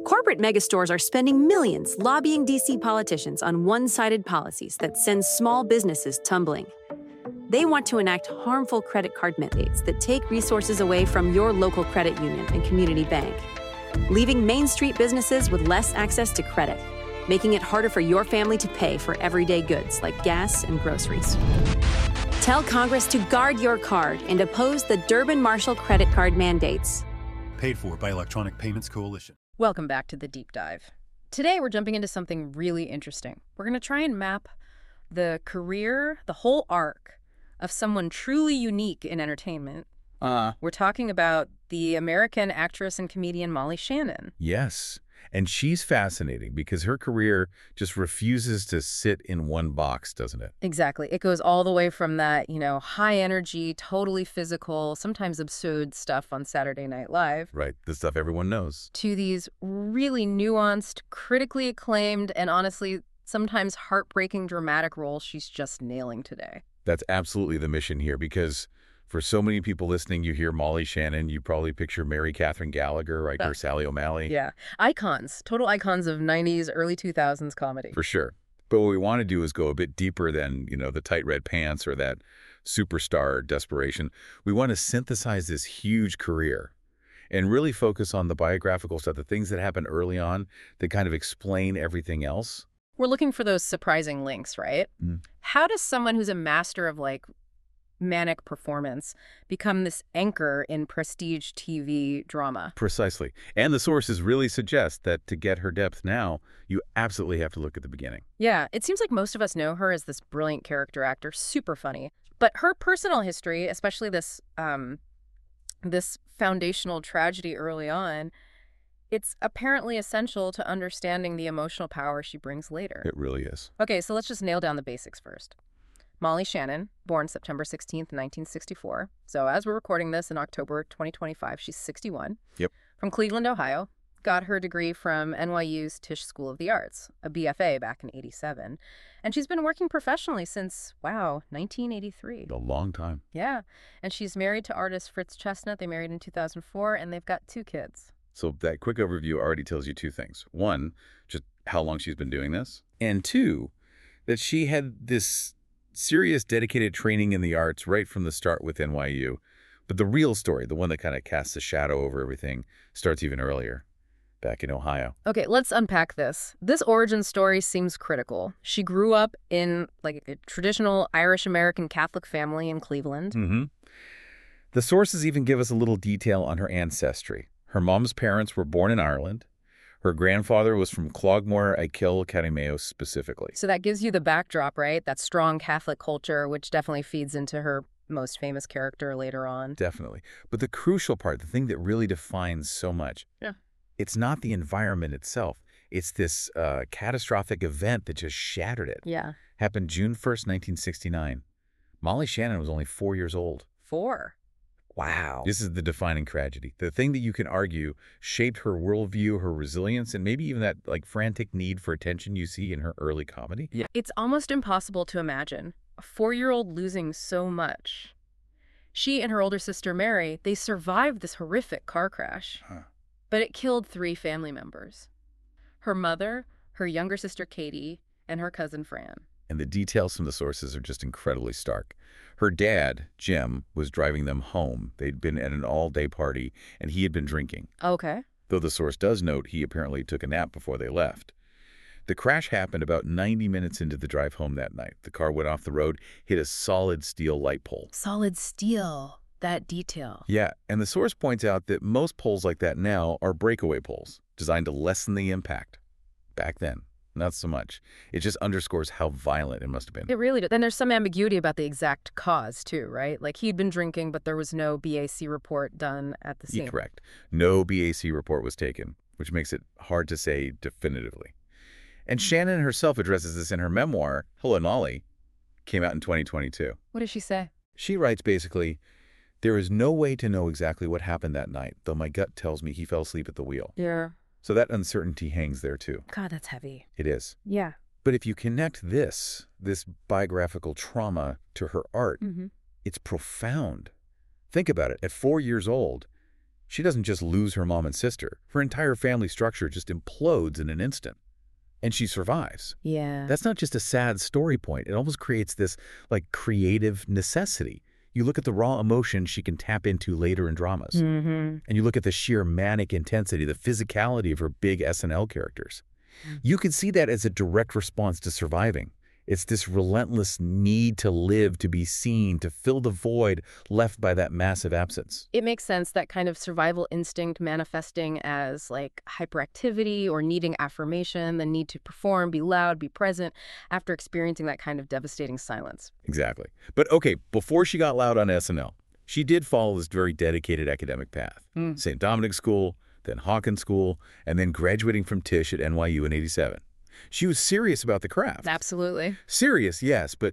Corporate megastores are spending millions lobbying DC politicians on one-sided policies that send small businesses tumbling. They want to enact harmful credit card mandates that take resources away from your local credit union and community bank, leaving Main Street businesses with less access to credit, making it harder for your family to pay for everyday goods like gas and groceries. Tell Congress to guard your card and oppose the Durbin-Marshall credit card mandates. Paid for by Electronic Payments Coalition. Welcome back to the Deep Dive. Today we're jumping into something really interesting. We're going to try and map the career, the whole arc of someone truly unique in entertainment. We're talking about the American actress and comedian Molly Shannon. Yes, and she's fascinating because her career just refuses to sit in one box, doesn't it? Exactly. It goes all the way from that, high energy, totally physical, sometimes absurd stuff on Saturday Night Live. Right, the stuff everyone knows. To these really nuanced, critically acclaimed, and honestly, sometimes heartbreaking dramatic roles she's just nailing today. That's absolutely the mission here, because for so many people listening, you hear Molly Shannon, you probably picture Mary Catherine Gallagher, right, or Sally O'Malley. Yeah, icons, total icons of 90s, early 2000s comedy. For sure. But what we want to do is go a bit deeper than, the tight red pants or that superstar desperation. We want to synthesize this huge career and really focus on the biographical stuff, the things that happen early on that kind of explain everything else. We're looking for those surprising links, right? How does someone who's a master of, manic performance become this anchor in prestige TV drama? Precisely. And the sources really suggest that to get her depth now, you absolutely have to look at the beginning. Yeah, it seems like most of us know her as this brilliant character actor, super funny. But her personal history, especially this foundational tragedy early on, it's apparently essential to understanding the emotional power she brings later. It really is. Okay, so let's just nail down the basics first. Molly Shannon, born September 16th, 1964. So as we're recording this in October 2025, she's 61. Yep. From Cleveland, Ohio. Got her degree from NYU's Tisch School of the Arts, a BFA back in '87. And she's been working professionally since, 1983. A long time. Yeah. And she's married to artist Fritz Chestnut. They married in 2004, and they've got 2 kids. So that quick overview already tells you 2 things. 1, just how long she's been doing this. And 2, that she had this serious dedicated training in the arts right from the start with NYU. But the real story, the one that kind of casts a shadow over everything, starts even earlier, back in Ohio. Okay, let's unpack this. This origin story seems critical. She grew up in a traditional Irish-American Catholic family in Cleveland. The sources even give us a little detail on her ancestry. Her mom's parents were born in Ireland. Her grandfather was from Clogmore, Achill, County Mayo specifically. So that gives you the backdrop, right? That strong Catholic culture, which definitely feeds into her most famous character later on. Definitely. But the crucial part, the thing that really defines so much, it's not the environment itself. It's this catastrophic event that just shattered it. Yeah. Happened June 1st, 1969. Molly Shannon was only 4 years old. 4? Wow. This is the defining tragedy. The thing that you can argue shaped her worldview, her resilience, and maybe even that frantic need for attention you see in her early comedy. Yeah. It's almost impossible to imagine a 4-year-old losing so much. She and her older sister Mary, they survived this horrific car crash, but it killed 3 family members. Her mother, her younger sister Katie, and her cousin Fran. And the details from the sources are just incredibly stark. Her dad, Jim, was driving them home. They'd been at an all-day party, and he had been drinking. Okay. Though the source does note he apparently took a nap before they left. The crash happened about 90 minutes into the drive home that night. The car went off the road, hit a solid steel light pole. Solid steel. That detail. Yeah, and the source points out that most poles like that now are breakaway poles, designed to lessen the impact. Back then, not so much. It just underscores how violent it must have been. It really did. Then there's some ambiguity about the exact cause, too, right? He'd been drinking, but there was no BAC report done at the scene. Yeah, correct. No BAC report was taken, which makes it hard to say definitively. And Shannon herself addresses this in her memoir, Hello, Molly, came out in 2022. What does she say? She writes basically, there is no way to know exactly what happened that night, though my gut tells me he fell asleep at the wheel. Yeah. So that uncertainty hangs there, too. God, that's heavy. It is. Yeah. But if you connect this biographical trauma to her art, it's profound. Think about it. At 4 years old, She doesn't just lose her mom and sister. Her entire family structure just implodes in an instant. And she survives. Yeah. That's not just a sad story point. It almost creates this, like, creative necessity. You look at the raw emotion she can tap into later in dramas. And you look at the sheer manic intensity, the physicality of her big SNL characters. You can see that as a direct response to surviving. It's this relentless need to live, to be seen, to fill the void left by that massive absence. It makes sense, that kind of survival instinct manifesting as like hyperactivity or needing affirmation, the need to perform, be loud, be present after experiencing that kind of devastating silence. Exactly. But okay, before she got loud on SNL, she did follow this very dedicated academic path. St. Dominic's School, then Hawkins School, and then graduating from Tisch at NYU in '87. She was serious about the craft. Absolutely. Serious, yes, but,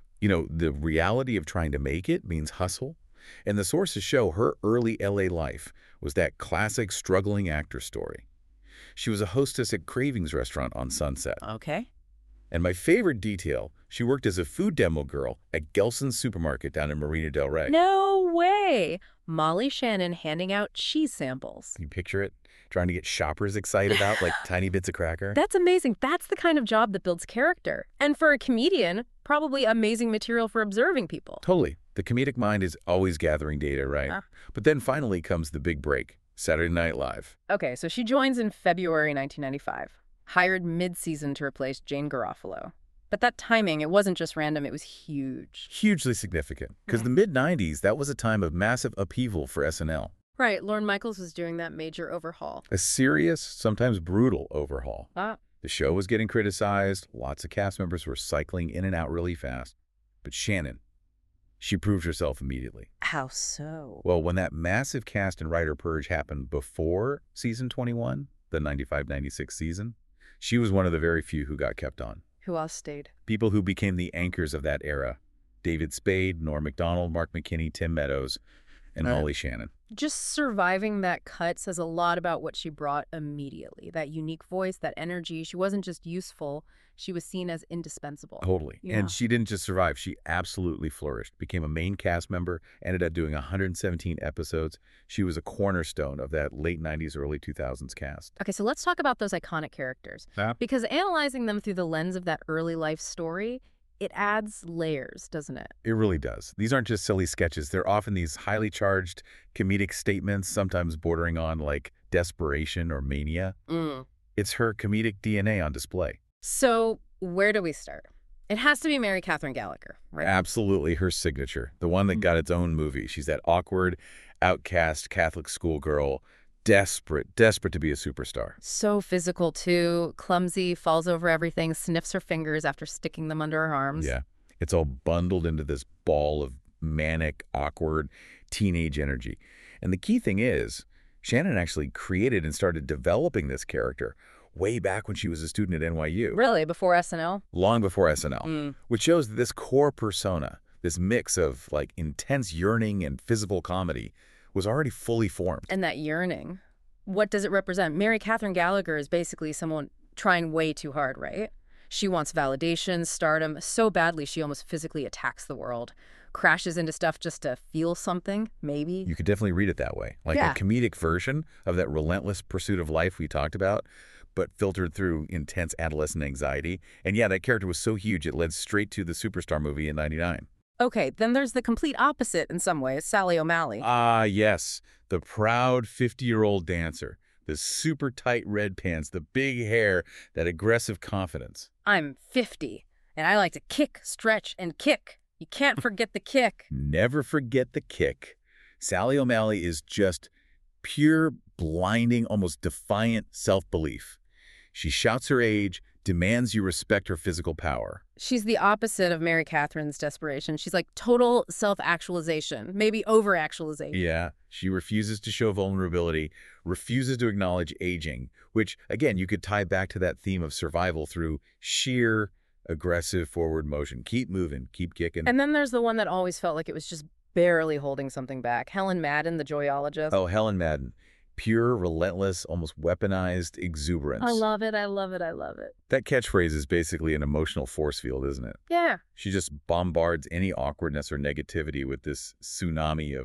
the reality of trying to make it means hustle. And the sources show her early LA life was that classic struggling actor story. She was a hostess at Cravings restaurant on Sunset. Okay. And my favorite detail, she worked as a food demo girl at Gelson's Supermarket down in Marina del Rey. No way! Molly Shannon handing out cheese samples. Can you picture it? Trying to get shoppers excited about like tiny bits of cracker? That's amazing. That's the kind of job that builds character. And for a comedian, probably amazing material for observing people. Totally. The comedic mind is always gathering data, right? But then finally comes the big break, Saturday Night Live. Okay, so she joins in February 1995. Hired mid-season to replace Jane Garofalo. But that timing, it wasn't just random, it was huge. Hugely significant, because the mid-90s, that was a time of massive upheaval for SNL. Right, Lorne Michaels was doing that major overhaul. A serious, sometimes brutal overhaul. The show was getting criticized, lots of cast members were cycling in and out really fast. But Shannon, she proved herself immediately. How so? Well, when that massive cast and writer purge happened before season 21, the 95-96 season, she was one of the very few who got kept on. Who else stayed? People who became the anchors of that era. David Spade, Norm Macdonald, Mark McKinney, Tim Meadows, and Molly Shannon. Just surviving that cut says a lot about what she brought immediately. That unique voice, that energy. She wasn't just useful. She was seen as indispensable. Totally. Yeah. And she didn't just survive. She absolutely flourished. Became a main cast member, ended up doing 117 episodes. She was a cornerstone of that late 90s, early 2000s cast. Okay, so let's talk about those iconic characters. Because analyzing them through the lens of that early life story, it adds layers, doesn't it? It really does. These aren't just silly sketches. They're often these highly charged comedic statements, sometimes bordering on like desperation or mania. It's her comedic DNA on display. So where do we start? It has to be Mary Catherine Gallagher, right? Absolutely her signature, the one that got its own movie. She's that awkward, outcast Catholic schoolgirl, desperate to be a superstar. So physical, too. Clumsy, falls over everything, sniffs her fingers after sticking them under her arms. Yeah. It's all bundled into this ball of manic, awkward, teenage energy. And the key thing is, Shannon actually created and started developing this character way back when she was a student at NYU. Really? Before SNL? Long before SNL. Which shows that this core persona, this mix of like intense yearning and physical comedy, was already fully formed. And that yearning, what does it represent? Mary Catherine Gallagher is basically someone trying way too hard, right? She wants validation, stardom, so badly she almost physically attacks the world, crashes into stuff just to feel something, maybe. You could definitely read it that way. Like a comedic version of that relentless pursuit of life we talked about, but filtered through intense adolescent anxiety. And yeah, that character was so huge it led straight to the Superstar movie in '99. Okay, then there's the complete opposite in some ways, Sally O'Malley. Ah, yes. The proud 50-year-old dancer. The super tight red pants, the big hair, that aggressive confidence. I'm 50, and I like to kick, stretch, and kick. You can't forget the kick. Never forget the kick. Sally O'Malley is just pure, blinding, almost defiant self-belief. She shouts her age, demands you respect her physical power. She's the opposite of Mary Catherine's desperation. She's like total self-actualization, maybe over-actualization. Yeah, she refuses to show vulnerability, refuses to acknowledge aging, which, again, you could tie back to that theme of survival through sheer, aggressive forward motion. Keep moving, keep kicking. And then there's the one that always felt like it was just barely holding something back. Helen Madden, the joyologist. Oh, Helen Madden. Pure, relentless, almost weaponized exuberance. I love it, I love it, I love it. That catchphrase is basically an emotional force field, isn't it? Yeah. She just bombards any awkwardness or negativity with this tsunami of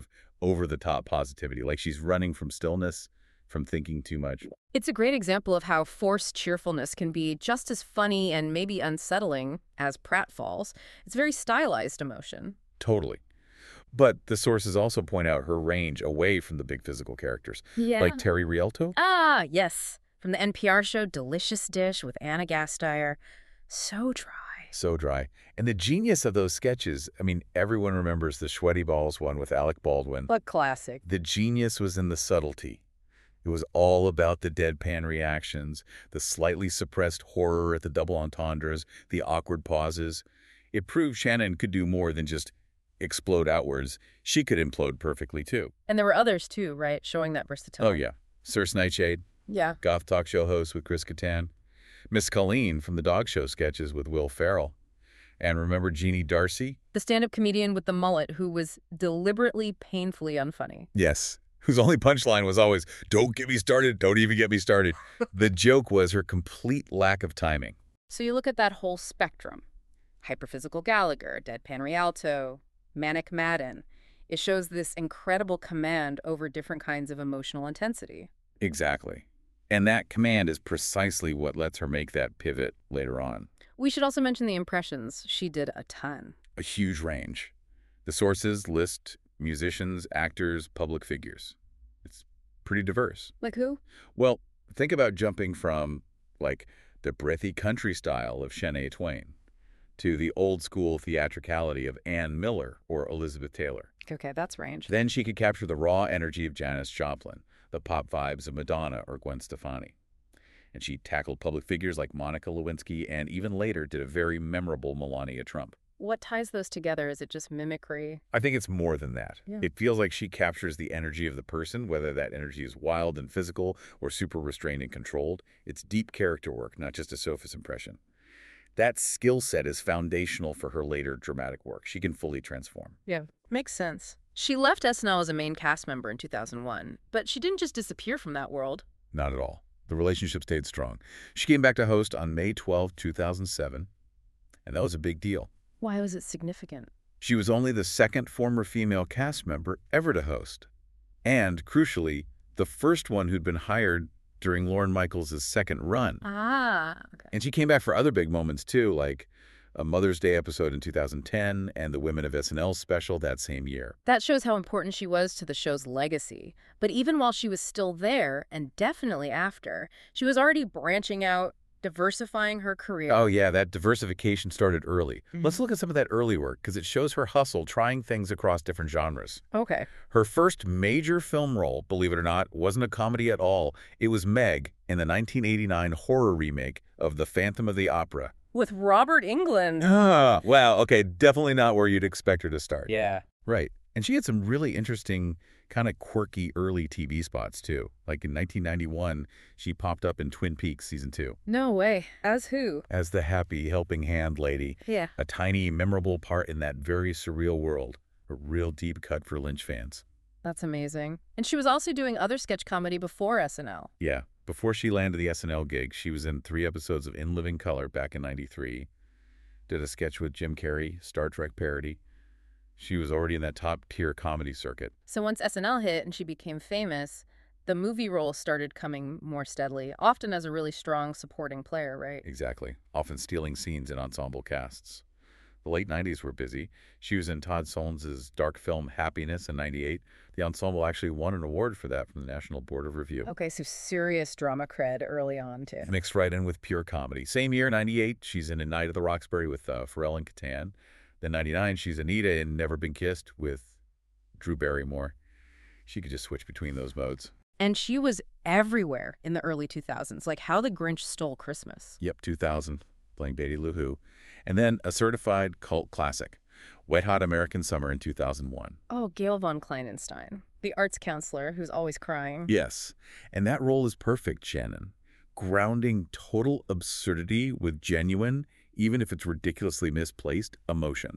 over-the-top positivity, like she's running from stillness, from thinking too much. It's a great example of how forced cheerfulness can be just as funny and maybe unsettling as pratfalls. It's very stylized emotion. Totally. But the sources also point out her range away from the big physical characters, Yeah. like Terry Rialto. Ah, yes. From the NPR show Delicious Dish with Anna Gasteyer. So dry. So dry. And the genius of those sketches, I mean, everyone remembers the Sweaty Balls one with Alec Baldwin. But classic. The genius was in the subtlety. It was all about the deadpan reactions, the slightly suppressed horror at the double entendres, the awkward pauses. It proved Shannon could do more than just explode outwards. She could implode perfectly, too. And there were others, too, right? Showing that versatility. Oh, yeah. Circe Nightshade, Yeah. goth talk show host with Chris Kattan. Miss Colleen from the dog show sketches with Will Ferrell. And remember Jeannie Darcy? The stand-up comedian with the mullet who was deliberately painfully unfunny. Yes. Whose only punchline was always, "Don't get me started, don't even get me started." The joke was her complete lack of timing. So you look at that whole spectrum. Hyperphysical Gallagher, deadpan Rialto, manic Madden. It shows this incredible command over different kinds of emotional intensity. Exactly. And that command is precisely what lets her make that pivot later on. We should also mention the impressions. She did a ton. A huge range. The sources list musicians, actors, public figures. It's pretty diverse. Like who? Well, think about jumping from, like, the breathy country style of Shania Twain to the old-school theatricality of Ann Miller or Elizabeth Taylor. Okay, that's range. Then she could capture the raw energy of Janis Joplin, the pop vibes of Madonna or Gwen Stefani. And she tackled public figures like Monica Lewinsky and even later did a very memorable Melania Trump. What ties those together? Is it just mimicry? I think it's more than that. Yeah. It feels like she captures the energy of the person, whether that energy is wild and physical or super restrained and controlled. It's deep character work, not just a surface impression. That skill set is foundational for her later dramatic work. She can fully transform. Yeah, makes sense. She left SNL as a main cast member in 2001, but she didn't just disappear from that world. Not at all. The relationship stayed strong. She came back to host on May 12, 2007, and that was a big deal. Why was it significant? She was only the second former female cast member ever to host, and, crucially, the first one who'd been hired during Lorne Michaels' second run. Ah, okay. And she came back for other big moments, too, like a Mother's Day episode in 2010 and the Women of SNL special that same year. That shows how important she was to the show's legacy. But even while she was still there, and definitely after, she was already branching out, diversifying her career. Oh, yeah, that diversification started early. Let's look at some of that early work, because it shows her hustle trying things across different genres. Okay. Her first major film role, believe it or not, wasn't a comedy at all. It was Meg in the 1989 horror remake of The Phantom of the Opera. With Robert Englund. Ah, wow, okay, definitely not where you'd expect her to start. Yeah. Right. And she had some really interesting, kind of quirky early TV spots, too. Like in 1991, she popped up in Twin Peaks Season 2. No way. As who? As the happy helping hand lady. Yeah. A tiny, memorable part in that very surreal world. A real deep cut for Lynch fans. That's amazing. And she was also doing other sketch comedy before SNL. Yeah. Before she landed the SNL gig, she was in 3 episodes of In Living Color back in '93. Did a sketch with Jim Carrey, Star Trek parody. She was already in that top-tier comedy circuit. So once SNL hit and she became famous, the movie roles started coming more steadily, often as a really strong supporting player, right? Exactly. Often stealing scenes in ensemble casts. The late 90s were busy. She was in Todd Solondz' dark film Happiness in '98. The ensemble actually won an award for that from the National Board of Review. Okay, so serious drama cred early on, too. Mixed right in with pure comedy. Same year, '98, she's in A Night at the Roxbury with Pharrell and Kattan. Then '99, she's Anita in Never Been Kissed with Drew Barrymore. She could just switch between those modes. And she was everywhere in the early 2000s, like How the Grinch Stole Christmas. Yep, 2000, playing Betty Lou Who. And then a certified cult classic, Wet Hot American Summer in 2001. Oh, Gail von Kleinenstein, the arts counselor who's always crying. Yes, and that role is perfect, Shannon. Grounding total absurdity with genuine, even if it's ridiculously misplaced, emotion.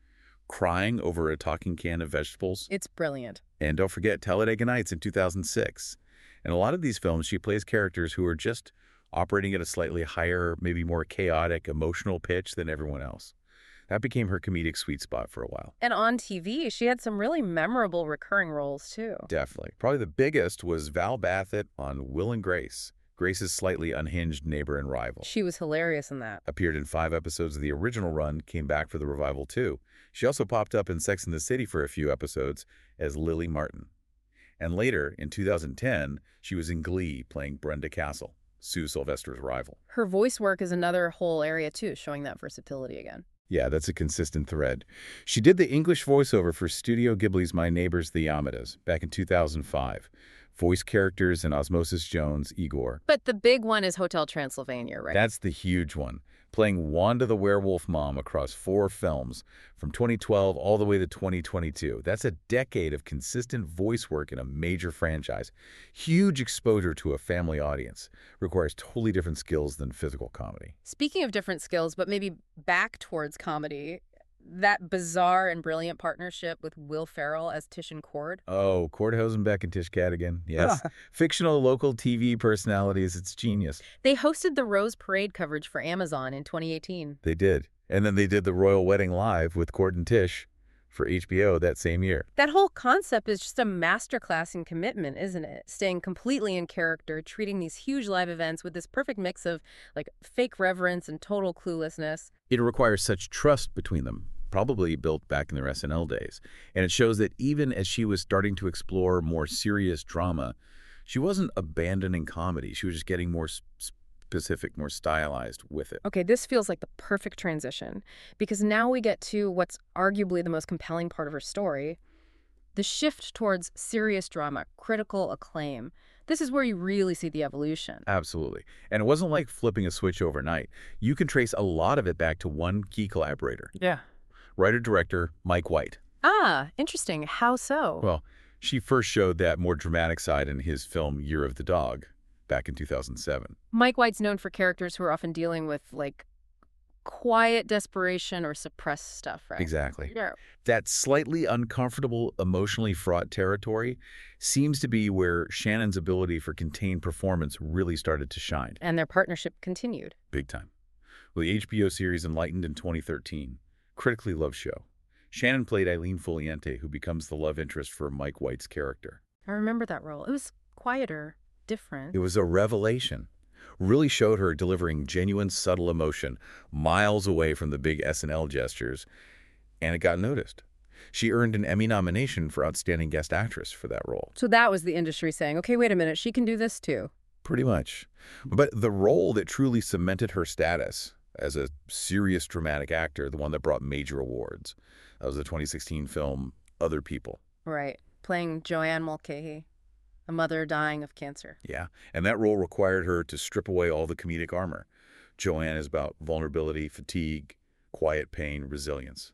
Crying over a talking can of vegetables. It's brilliant. And don't forget Talladega Nights in 2006. In a lot of these films, she plays characters who are just operating at a slightly higher, maybe more chaotic, emotional pitch than everyone else. That became her comedic sweet spot for a while. And on TV, she had some really memorable recurring roles, too. Definitely. Probably the biggest was Val Bathett on Will and Grace, Grace's slightly unhinged neighbor and rival. She was hilarious in that. Appeared in 5 episodes of the original run, came back for the revival too. She also popped up in Sex and the City for a few episodes as Lily Martin. And later, in 2010, she was in Glee playing Brenda Castle, Sue Sylvester's rival. Her voice work is another whole area, too, showing that versatility again. Yeah, that's a consistent thread. She did the English voiceover for Studio Ghibli's My Neighbors the Yamadas back in 2005. Voice characters in Osmosis Jones, Igor. But the big one is Hotel Transylvania, right? That's the huge one. Playing Wanda the Werewolf Mom across 4 films from 2012 all the way to 2022. That's a decade of consistent voice work in a major franchise. Huge exposure to a family audience. Requires totally different skills than physical comedy. Speaking of different skills, but maybe back towards comedy, that bizarre and brilliant partnership with Will Ferrell as Tish and Cord. Oh, Cord Hosenbeck and Tish Cadigan. Yes. Fictional local TV personalities. It's genius. They hosted the Rose Parade coverage for Amazon in 2018. They did. And then they did the Royal Wedding Live with Cord and Tish for HBO that same year. That whole concept is just a masterclass in commitment, isn't it? Staying completely in character, treating these huge live events with this perfect mix of like fake reverence and total cluelessness. It requires such trust between them, probably built back in their SNL days. And it shows that even as she was starting to explore more serious drama, she wasn't abandoning comedy. She was just getting more specific, more stylized with it. Okay, this feels like the perfect transition, because now we get to what's arguably the most compelling part of her story, the shift towards serious drama, critical acclaim. This is where you really see the evolution. Absolutely. And it wasn't like flipping a switch overnight. You can trace a lot of it back to one key collaborator. Yeah. Writer-director Mike White. Ah, interesting. How so? Well, she first showed that more dramatic side in his film Year of the Dog back in 2007. Mike White's known for characters who are often dealing with, like, quiet desperation or suppressed stuff, right? Exactly. Yeah. That slightly uncomfortable, emotionally fraught territory seems to be where Shannon's ability for contained performance really started to shine. And their partnership continued. Big time. Well, the HBO series Enlightened in 2013, critically loved show. Shannon played Eileen Foliente, who becomes the love interest for Mike White's character. I remember that role. It was quieter, different. It was a revelation. Really showed her delivering genuine, subtle emotion miles away from the big SNL gestures, and it got noticed. She earned an Emmy nomination for Outstanding Guest Actress for that role. So that was the industry saying, okay, wait a minute, she can do this too. Pretty much. But the role that truly cemented her status as a serious dramatic actor, the one that brought major awards, that was the 2016 film Other People. Right. Playing Joanne Mulcahy, a mother dying of cancer. Yeah, and that role required her to strip away all the comedic armor. Joanne is about vulnerability, fatigue, quiet pain, resilience.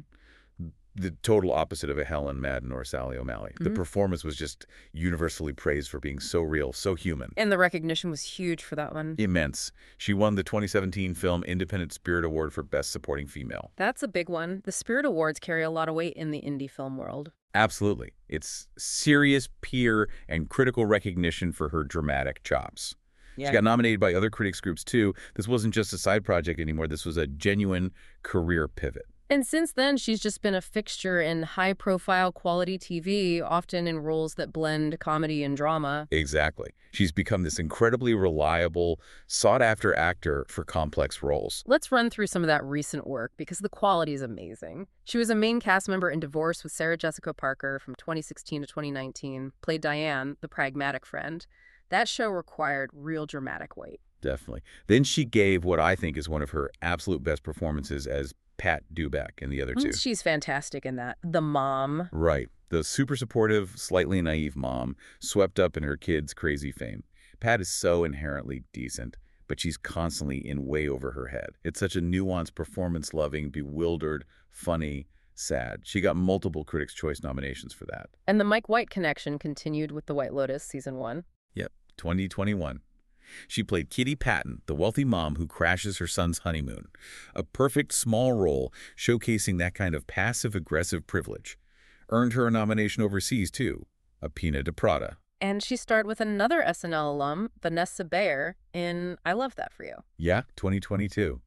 The total opposite of a Helen Madden or Sally O'Malley. The performance was just universally praised for being so real, so human. And the recognition was huge for that one. Immense. She won the 2017 Film Independent Spirit Award for Best Supporting Female. That's a big one. The Spirit Awards carry a lot of weight in the indie film world. Absolutely. It's serious peer and critical recognition for her dramatic chops. Yeah. She got nominated by other critics groups too. This wasn't just a side project anymore. This was a genuine career pivot. And since then, she's just been a fixture in high-profile quality TV, often in roles that blend comedy and drama. Exactly. She's become this incredibly reliable, sought-after actor for complex roles. Let's run through some of that recent work, because the quality is amazing. She was a main cast member in Divorce with Sarah Jessica Parker from 2016 to 2019, played Diane, the pragmatic friend. That show required real dramatic weight. Definitely. Then she gave what I think is one of her absolute best performances as Pat Duback in the other two. She's fantastic in that. The mom. Right. The super supportive, slightly naive mom, swept up in her kid's crazy fame. Pat is so inherently decent, but she's constantly in way over her head. It's such a nuanced, performance-loving, bewildered, funny, sad. She got multiple Critics' Choice nominations for that. And the Mike White connection continued with The White Lotus, season 1. Yep, 2021. She played Kitty Patton, the wealthy mom who crashes her son's honeymoon. A perfect small role showcasing that kind of passive-aggressive privilege. Earned her a nomination overseas, too, a Pina de Prada. And she starred with another SNL alum, Vanessa Bayer, in I Love That For You. Yeah, 2022.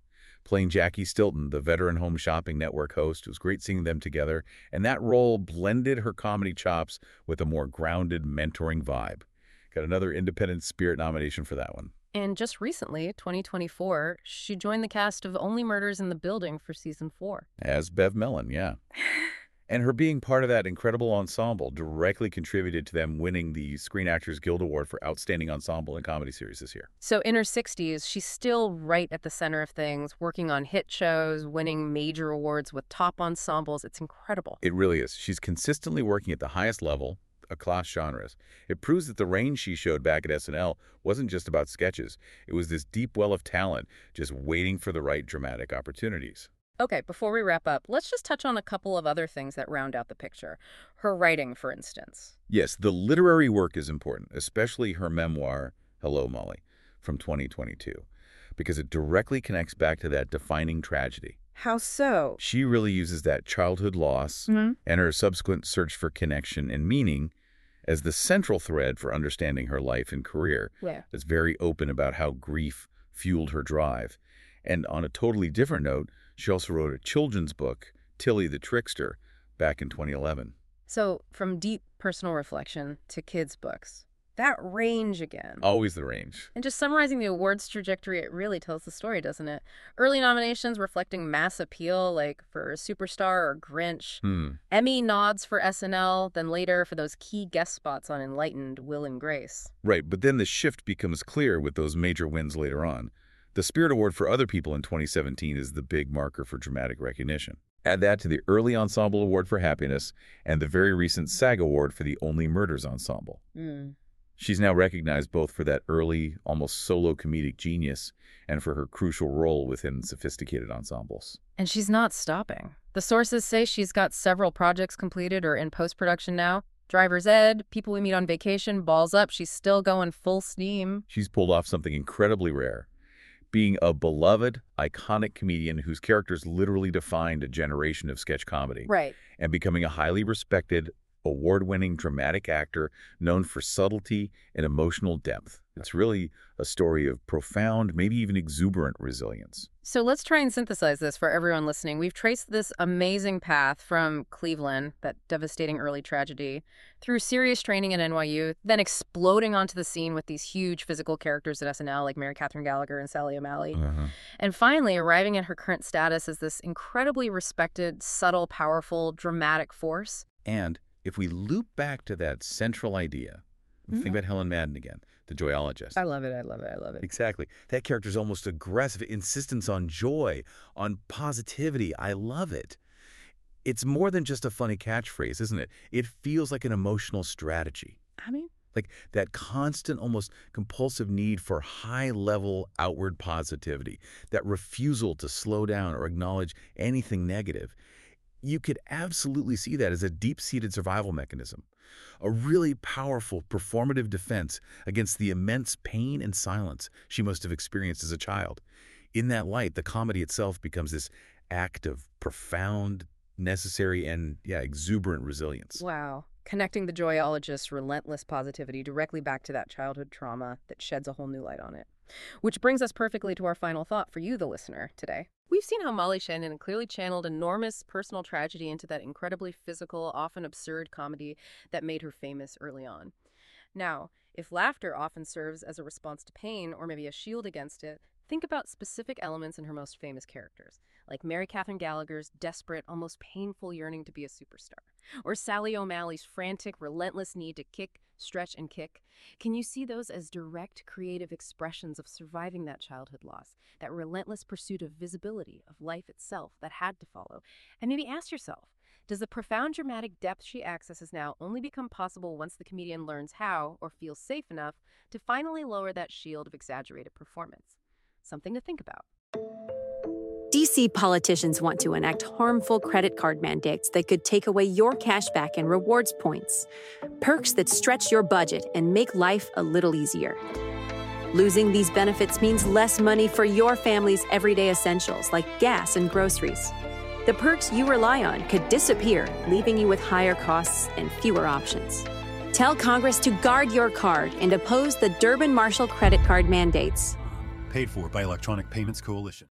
playing Jackie Stilton, the veteran Home Shopping Network host. It was great seeing them together, and that role blended her comedy chops with a more grounded, mentoring vibe. Got another Independent Spirit nomination for that one. And just recently, 2024, she joined the cast of Only Murders in the Building for season 4. As Bev Mellon, yeah. And her being part of that incredible ensemble directly contributed to them winning the Screen Actors Guild Award for Outstanding Ensemble in Comedy Series this year. So in her 60s, she's still right at the center of things, working on hit shows, winning major awards with top ensembles. It's incredible. It really is. She's consistently working at the highest level across genres. It proves that the range she showed back at SNL wasn't just about sketches. It was this deep well of talent just waiting for the right dramatic opportunities. Okay, before we wrap up, let's just touch on a couple of other things that round out the picture. Her writing, for instance. Yes, the literary work is important, especially her memoir, Hello, Molly, from 2022, because it directly connects back to that defining tragedy. How so? She really uses that childhood loss and her subsequent search for connection and meaning as the central thread for understanding her life and career. Yeah. It's very open about how grief fueled her drive. And on a totally different note, she also wrote a children's book, Tilly the Trickster, back in 2011. So from deep personal reflection to kids' books. That range again. Always the range. And just summarizing the awards trajectory, it really tells the story, doesn't it? Early nominations reflecting mass appeal, like for Superstar or Grinch. Emmy nods for SNL, then later for those key guest spots on Enlightened, Will and Grace. Right, but then the shift becomes clear with those major wins later on. The Spirit Award for Other People in 2017 is the big marker for dramatic recognition. Add that to the Early Ensemble Award for Happiness and the very recent SAG Award for the Only Murders Ensemble. She's now recognized both for that early, almost solo comedic genius and for her crucial role within sophisticated ensembles. And she's not stopping. The sources say she's got several projects completed or in post-production now. Driver's Ed, People We Meet on Vacation, Balls Up, she's still going full steam. She's pulled off something incredibly rare. Being a beloved, iconic comedian whose characters literally defined a generation of sketch comedy. Right. And becoming a highly respected, award-winning dramatic actor known for subtlety and emotional depth. It's really a story of profound, maybe even exuberant resilience. So let's try and synthesize this for everyone listening. We've traced this amazing path from Cleveland, that devastating early tragedy, through serious training at NYU, then exploding onto the scene with these huge physical characters at SNL like Mary Catherine Gallagher and Sally O'Malley. And finally arriving at her current status as this incredibly respected, subtle, powerful, dramatic force. And if we loop back to that central idea, think about Helen Madden again, the joyologist. I love it, I love it, I love it. Exactly. That character's almost aggressive, insistence on joy, on positivity. I love it. It's more than just a funny catchphrase, isn't it? It feels like an emotional strategy. I mean, like that constant, almost compulsive need for high-level outward positivity, that refusal to slow down or acknowledge anything negative. You could absolutely see that as a deep-seated survival mechanism, a really powerful performative defense against the immense pain and silence she must have experienced as a child. In that light, the comedy itself becomes this act of profound, necessary, and, exuberant resilience. wow. Connecting the joyologist's relentless positivity directly back to that childhood trauma that sheds a whole new light on it. Which brings us perfectly to our final thought for you, the listener, today. We've seen how Molly Shannon clearly channeled enormous personal tragedy into that incredibly physical, often absurd comedy that made her famous early on. Now, if laughter often serves as a response to pain or maybe a shield against it, think about specific elements in her most famous characters, like Mary Catherine Gallagher's desperate, almost painful yearning to be a superstar, or Sally O'Malley's frantic, relentless need to kick, stretch, and kick. Can you see those as direct, creative expressions of surviving that childhood loss, that relentless pursuit of visibility, of life itself that had to follow? And maybe ask yourself, does the profound dramatic depth she accesses now only become possible once the comedian learns how, or feels safe enough, to finally lower that shield of exaggerated performance? Something to think about. DC politicians want to enact harmful credit card mandates that could take away your cash back and rewards points. Perks that stretch your budget and make life a little easier. Losing these benefits means less money for your family's everyday essentials like gas and groceries. The perks you rely on could disappear, leaving you with higher costs and fewer options. Tell Congress to guard your card and oppose the Durbin Marshall credit card mandates. Paid for by Electronic Payments Coalition.